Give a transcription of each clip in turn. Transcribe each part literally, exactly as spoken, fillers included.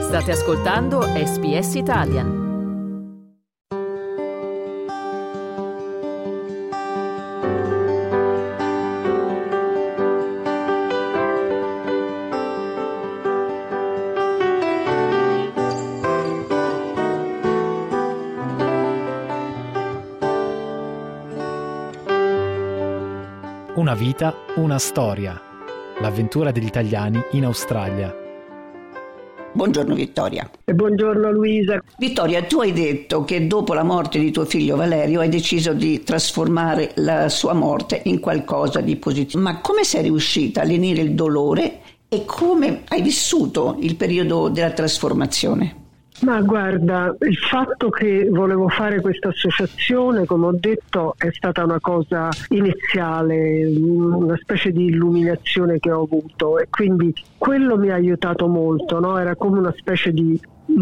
State ascoltando S B S Italian. Una vita, una storia. L'avventura degli italiani in Australia. Buongiorno Vittoria. E buongiorno Luisa. Vittoria, tu hai detto che dopo la morte di tuo figlio Valerio hai deciso di trasformare la sua morte in qualcosa di positivo. Ma come sei riuscita a lenire il dolore e come hai vissuto il periodo della trasformazione? Ma guarda, il fatto che volevo fare questa associazione, come ho detto, è stata una cosa iniziale, una specie di illuminazione che ho avuto, e quindi quello mi ha aiutato molto, no? Era come una specie di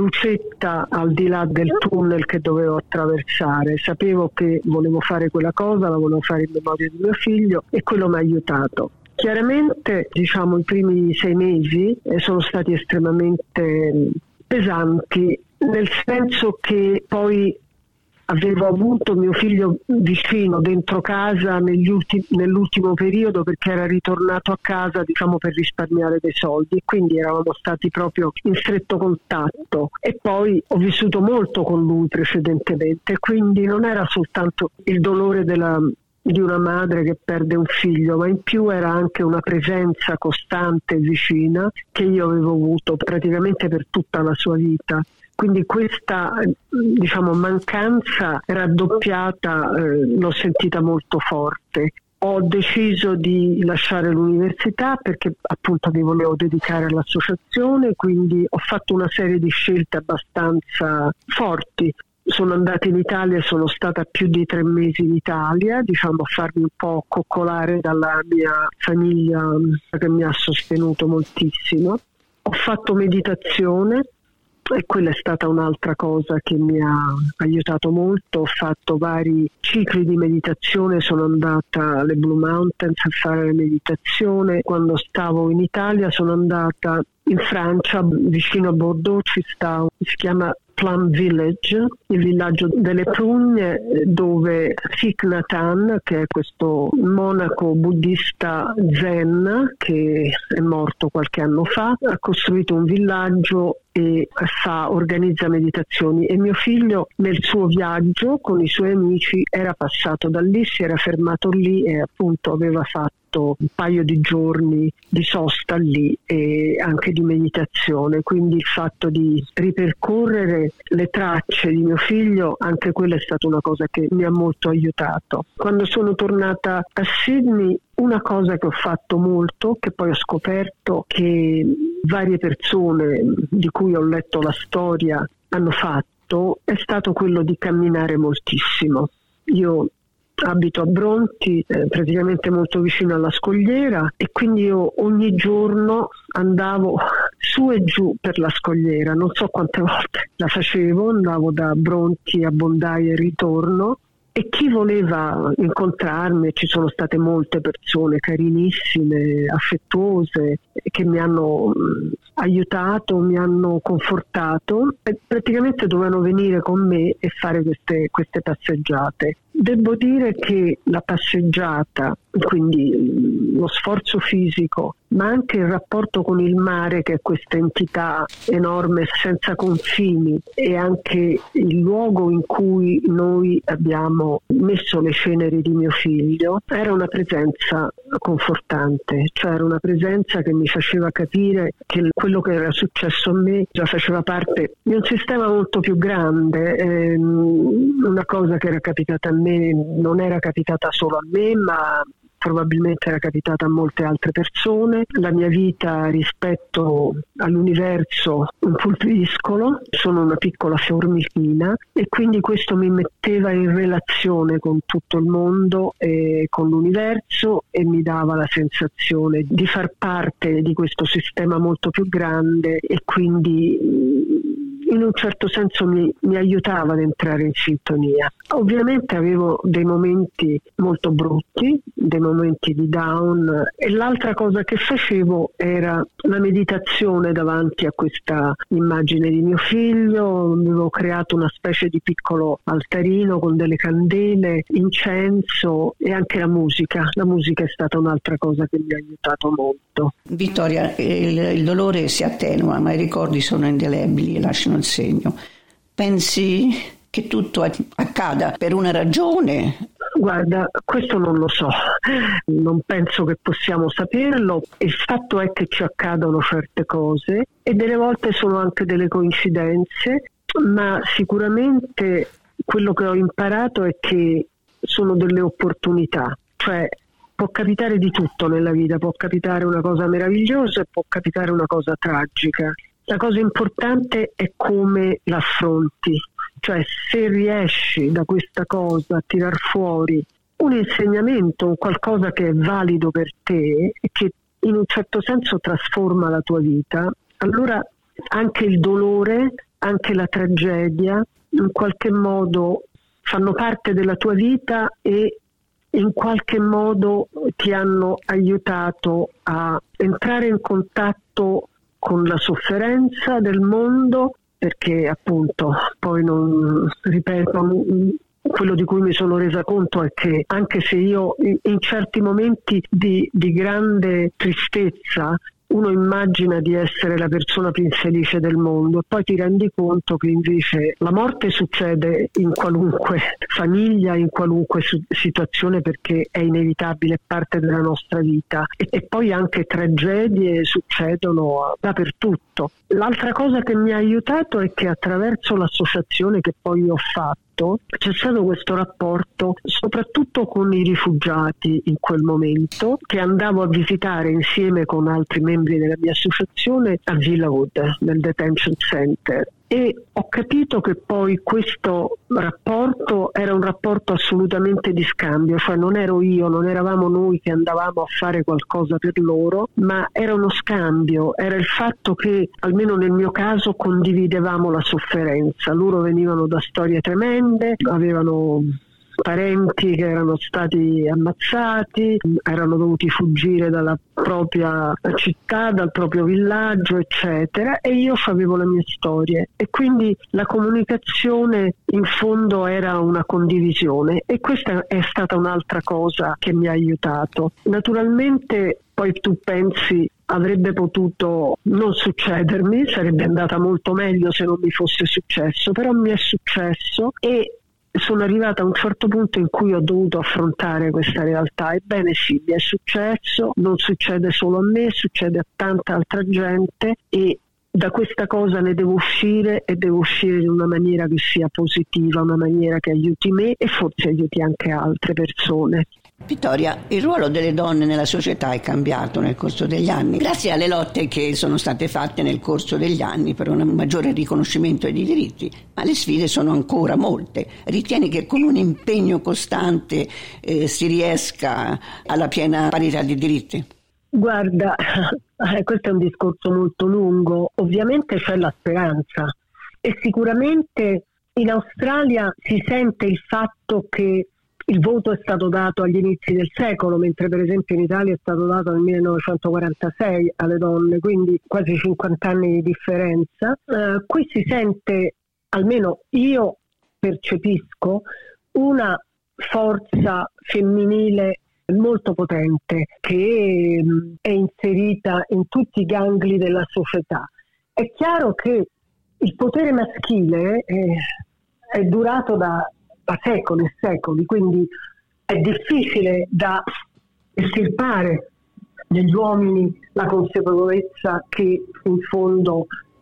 lucetta al di là del tunnel che dovevo attraversare. Sapevo che volevo fare quella cosa, la volevo fare in memoria di mio figlio, e quello mi ha aiutato. Chiaramente, diciamo, i primi sei mesi sono stati estremamente pesanti, nel senso che poi avevo avuto mio figlio vicino dentro casa negli ultimi, nell'ultimo periodo, perché era ritornato a casa, diciamo, per risparmiare dei soldi, e quindi eravamo stati proprio in stretto contatto. E poi ho vissuto molto con lui precedentemente, quindi non era soltanto il dolore della di una madre che perde un figlio, ma in più era anche una presenza costante e vicina che io avevo avuto praticamente per tutta la sua vita. Quindi questa, diciamo, mancanza raddoppiata eh, l'ho sentita molto forte. Ho deciso di lasciare l'università perché appunto mi volevo dedicare all'associazione, quindi ho fatto una serie di scelte abbastanza forti. Sono andata in Italia, sono stata più di tre mesi in Italia, diciamo, a farmi un po' coccolare dalla mia famiglia che mi ha sostenuto moltissimo. Ho fatto meditazione e quella è stata un'altra cosa che mi ha aiutato molto. Ho fatto vari cicli di meditazione, sono andata alle Blue Mountains a fare la meditazione. Quando stavo in Italia sono andata in Francia, vicino a Bordeaux ci sta, si chiama Plum Village, il villaggio delle prugne, dove Thich Nhat Hanh, che è questo monaco buddista zen che è morto qualche anno fa, ha costruito un villaggio e fa, organizza meditazioni, e mio figlio nel suo viaggio con i suoi amici era passato da lì, si era fermato lì e appunto aveva fatto un paio di giorni di sosta lì e anche di meditazione. Quindi il fatto di ripercorrere le tracce di mio figlio, anche quella è stata una cosa che mi ha molto aiutato. Quando sono tornata a Sydney, una cosa che ho fatto molto, che poi ho scoperto che varie persone di cui ho letto la storia hanno fatto, è stato quello di camminare moltissimo. Io abito a Bronte, eh, praticamente molto vicino alla scogliera, e quindi io ogni giorno andavo su e giù per la scogliera, non so quante volte la facevo, andavo da Bronte a Bondi e ritorno. E chi voleva incontrarmi, ci sono state molte persone carinissime, affettuose, che mi hanno aiutato, mi hanno confortato, e praticamente dovevano venire con me e fare queste, queste passeggiate. Devo dire che la passeggiata, quindi lo sforzo fisico, ma anche il rapporto con il mare, che è questa entità enorme senza confini, e anche il luogo in cui noi abbiamo messo le ceneri di mio figlio, era una presenza confortante, cioè era una presenza che mi faceva capire che quello che era successo a me già faceva parte di un sistema molto più grande, ehm, una cosa che era capitata a me non era capitata solo a me, ma probabilmente era capitata a molte altre persone. La mia vita rispetto all'universo un pulviscolo, sono una piccola formichina, e quindi questo mi metteva in relazione con tutto il mondo e con l'universo, e mi dava la sensazione di far parte di questo sistema molto più grande, e quindi in un certo senso mi, mi aiutava ad entrare in sintonia. Ovviamente avevo dei momenti molto brutti, dei momenti di down, e l'altra cosa che facevo era la meditazione davanti a questa immagine di mio figlio. Avevo creato una specie di piccolo altarino con delle candele, incenso e anche la musica. La musica è stata un'altra cosa che mi ha aiutato molto. Vittoria, il, il dolore si attenua, ma i ricordi sono indelebili e lasciano il segno. Pensi che tutto accada per una ragione? Guarda, questo non lo so, non penso che possiamo saperlo. Il fatto è che ci accadono certe cose e delle volte sono anche delle coincidenze, ma sicuramente quello che ho imparato è che sono delle opportunità, cioè può capitare di tutto nella vita, può capitare una cosa meravigliosa e può capitare una cosa tragica. La cosa importante è come l'affronti. Cioè, se riesci da questa cosa a tirar fuori un insegnamento, un qualcosa che è valido per te e che in un certo senso trasforma la tua vita, allora anche il dolore, anche la tragedia, in qualche modo fanno parte della tua vita e in qualche modo ti hanno aiutato a entrare in contatto con la sofferenza del mondo, perché appunto poi non ripeto, quello di cui mi sono resa conto è che anche se io in certi momenti di, di grande tristezza uno immagina di essere la persona più infelice del mondo e poi ti rendi conto che invece la morte succede in qualunque famiglia, in qualunque situazione, perché è inevitabile, è parte della nostra vita, e, e poi anche tragedie succedono dappertutto. L'altra cosa che mi ha aiutato è che attraverso l'associazione che poi ho fatto c'è stato questo rapporto soprattutto con i rifugiati in quel momento, che andavo a visitare insieme con altri membri della mia associazione a Villawood, nel detention center, e ho capito che poi questo rapporto era un rapporto assolutamente di scambio, cioè non ero io, non eravamo noi che andavamo a fare qualcosa per loro, ma era uno scambio, era il fatto che almeno nel mio caso condividevamo la sofferenza. Loro venivano da storie tremende, avevano parenti che erano stati ammazzati, erano dovuti fuggire dalla propria città, dal proprio villaggio, eccetera, e io avevo le mie storie e quindi la comunicazione in fondo era una condivisione, e questa è stata un'altra cosa che mi ha aiutato. Naturalmente poi tu pensi avrebbe potuto non succedermi, sarebbe andata molto meglio se non mi fosse successo, però mi è successo e sono arrivata a un certo punto in cui ho dovuto affrontare questa realtà. Ebbene sì, mi è successo, non succede solo a me, succede a tanta altra gente, e da questa cosa ne devo uscire, e devo uscire in una maniera che sia positiva, una maniera che aiuti me e forse aiuti anche altre persone. Vittoria, il ruolo delle donne nella società è cambiato nel corso degli anni, grazie alle lotte che sono state fatte nel corso degli anni per un maggiore riconoscimento dei diritti, ma le sfide sono ancora molte. Ritieni che con un impegno costante eh, si riesca alla piena parità di diritti? Guarda, eh, questo è un discorso molto lungo. Ovviamente c'è la speranza e sicuramente in Australia si sente il fatto che il voto è stato dato agli inizi del secolo, mentre per esempio in Italia è stato dato nel millenovecentoquarantasei alle donne, quindi quasi cinquanta anni di differenza. Eh, qui si sente, almeno io percepisco, una forza femminile molto potente che mh, è inserita in tutti i gangli della società. È chiaro che il potere maschile è, è durato da da secoli e secoli, quindi è difficile da estirpare negli uomini la consapevolezza che in fondo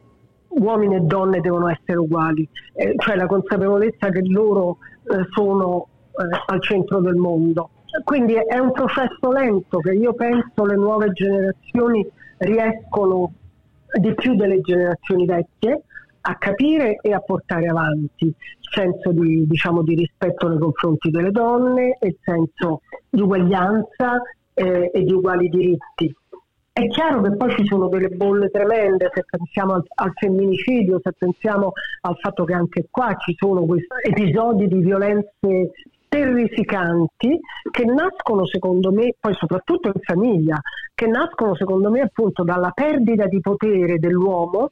uomini e donne devono essere uguali, eh, cioè la consapevolezza che loro eh, sono eh, al centro del mondo. Quindi è un processo lento che io penso le nuove generazioni riescono di più delle generazioni vecchie a capire e a portare avanti il senso di, diciamo, di rispetto nei confronti delle donne, il senso di uguaglianza eh, e di uguali diritti. È chiaro che poi ci sono delle bolle tremende, se pensiamo al, al femminicidio, se pensiamo al fatto che anche qua ci sono questi episodi di violenze terrificanti che nascono secondo me, poi soprattutto in famiglia, che nascono secondo me appunto dalla perdita di potere dell'uomo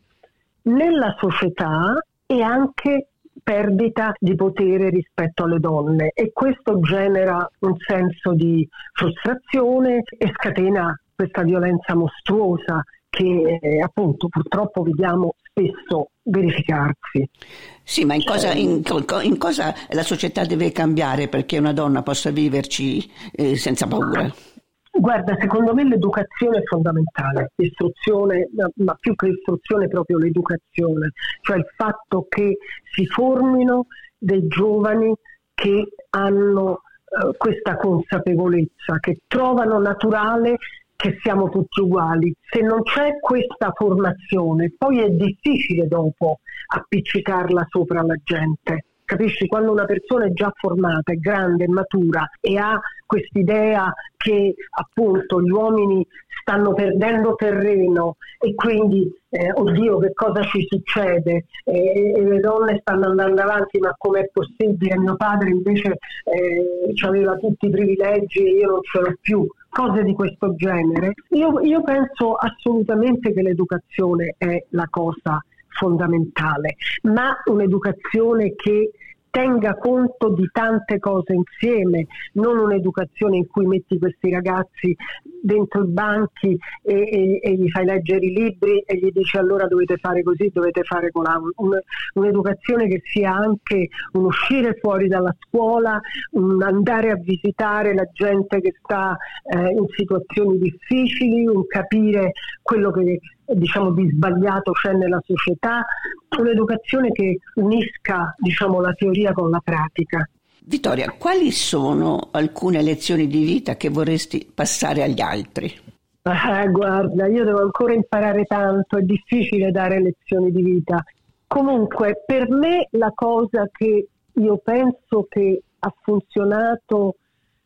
nella società e anche perdita di potere rispetto alle donne, e questo genera un senso di frustrazione e scatena questa violenza mostruosa che eh, appunto purtroppo vediamo spesso verificarsi. Sì, ma in cosa, in, in cosa la società deve cambiare perché una donna possa viverci eh, senza paura? Guarda, secondo me l'educazione è fondamentale, l'istruzione, ma più che l'istruzione proprio l'educazione, cioè il fatto che si formino dei giovani che hanno eh, questa consapevolezza, che trovano naturale che siamo tutti uguali. Se non c'è questa formazione, poi è difficile dopo appiccicarla sopra la gente. Capisci? Quando una persona è già formata, è grande, è matura e ha quest'idea che appunto gli uomini stanno perdendo terreno e quindi eh, oddio che cosa ci succede, e, e le donne stanno andando avanti, ma com'è possibile, mio padre invece eh, aveva tutti i privilegi e io non ce l'ho più, cose di questo genere. Io, io penso assolutamente che l'educazione è la cosa fondamentale, ma un'educazione che tenga conto di tante cose insieme, non un'educazione in cui metti questi ragazzi dentro i banchi e, e, e gli fai leggere i libri e gli dici allora dovete fare così, dovete fare colà. Un, un'educazione che sia anche un uscire fuori dalla scuola, un andare a visitare la gente che sta eh, in situazioni difficili, un capire quello che diciamo di sbagliato c'è nella società, un'educazione che unisca diciamo la teoria con la pratica. Vittoria, quali sono alcune lezioni di vita che vorresti passare agli altri? Ah, guarda, io devo ancora imparare tanto, è difficile dare lezioni di vita. Comunque, per me la cosa che io penso che ha funzionato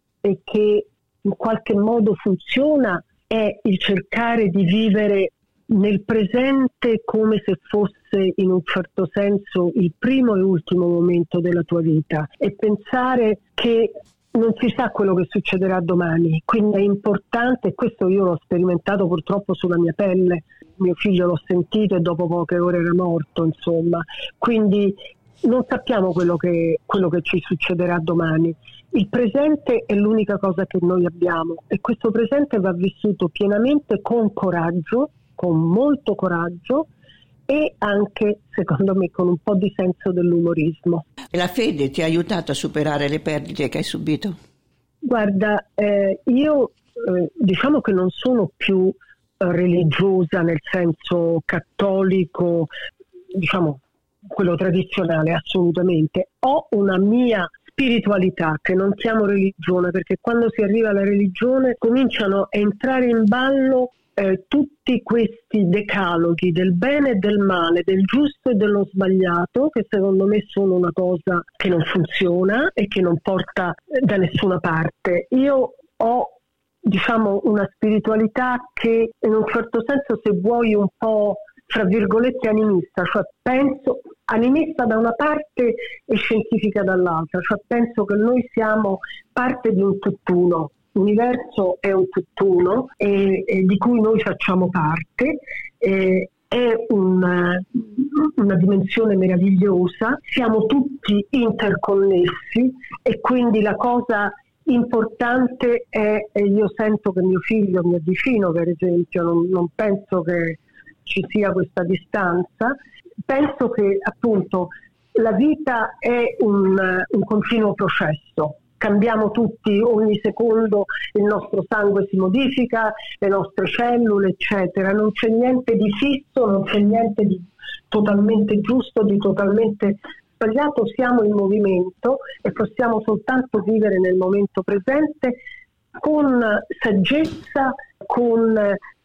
e che in qualche modo funziona è il cercare di vivere nel presente come se fosse in un certo senso il primo e ultimo momento della tua vita e pensare che non si sa quello che succederà domani, quindi è importante, e questo io l'ho sperimentato purtroppo sulla mia pelle, mio figlio l'ho sentito e dopo poche ore era morto, insomma, quindi non sappiamo quello che, quello che ci succederà domani. Il presente è l'unica cosa che noi abbiamo e questo presente va vissuto pienamente con coraggio, con molto coraggio e anche, secondo me, con un po' di senso dell'umorismo. E la fede ti ha aiutato a superare le perdite che hai subito? Guarda, eh, io eh, diciamo che non sono più eh, religiosa nel senso cattolico, diciamo quello tradizionale, assolutamente. Ho una mia spiritualità che non chiamo religione, perché quando si arriva alla religione cominciano a entrare in ballo Eh, tutti questi decaloghi del bene e del male, del giusto e dello sbagliato, che secondo me sono una cosa che non funziona e che non porta da nessuna parte. Io ho, diciamo, una spiritualità che in un certo senso, se vuoi, un po' fra virgolette animista, cioè penso animista da una parte e scientifica dall'altra, cioè penso che noi siamo parte di un tutt'uno. L'universo è un tutt'uno e, e di cui noi facciamo parte, e, è una, una dimensione meravigliosa, siamo tutti interconnessi e quindi la cosa importante è, e io sento che mio figlio mi avvicino, per esempio, non, non penso che ci sia questa distanza, penso che appunto la vita è un, un continuo processo. Cambiamo tutti, ogni secondo il nostro sangue si modifica, le nostre cellule, eccetera. Non c'è niente di fisso, non c'è niente di totalmente giusto, di totalmente sbagliato. Siamo in movimento e possiamo soltanto vivere nel momento presente con saggezza, con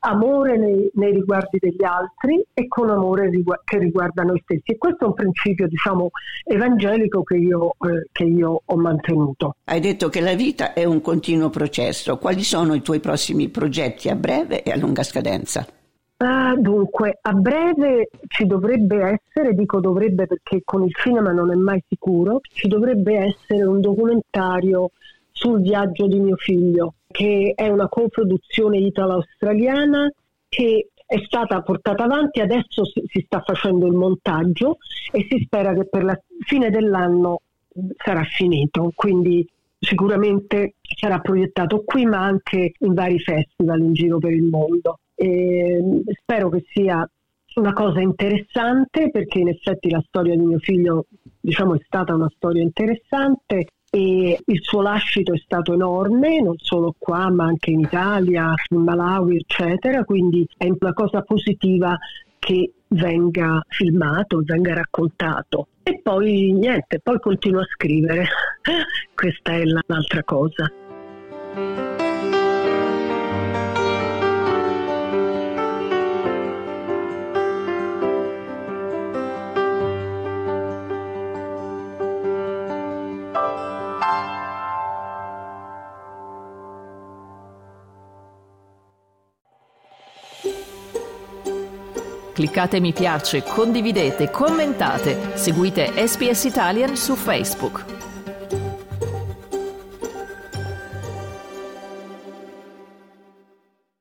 amore nei, nei riguardi degli altri e con amore rigu- che riguarda noi stessi. E questo è un principio, diciamo, evangelico che io, eh, che io ho mantenuto. Hai detto che la vita è un continuo processo. Quali sono i tuoi prossimi progetti a breve e a lunga scadenza? Ah, dunque, a breve ci dovrebbe essere, dico dovrebbe perché con il cinema non è mai sicuro, ci dovrebbe essere un documentario sul viaggio di mio figlio, che è una coproduzione italo-australiana che è stata portata avanti, adesso si, si sta facendo il montaggio e si spera che per la fine dell'anno sarà finito, quindi sicuramente sarà proiettato qui ma anche in vari festival in giro per il mondo. E spero che sia una cosa interessante, perché in effetti la storia di mio figlio, diciamo, è stata una storia interessante e il suo lascito è stato enorme, non solo qua ma anche in Italia, in Malawi eccetera, quindi è una cosa positiva che venga filmato, venga raccontato. E poi niente, poi continuo a scrivere, questa è l'altra cosa. Cliccate mi piace, condividete, commentate, seguite S B S Italian su Facebook.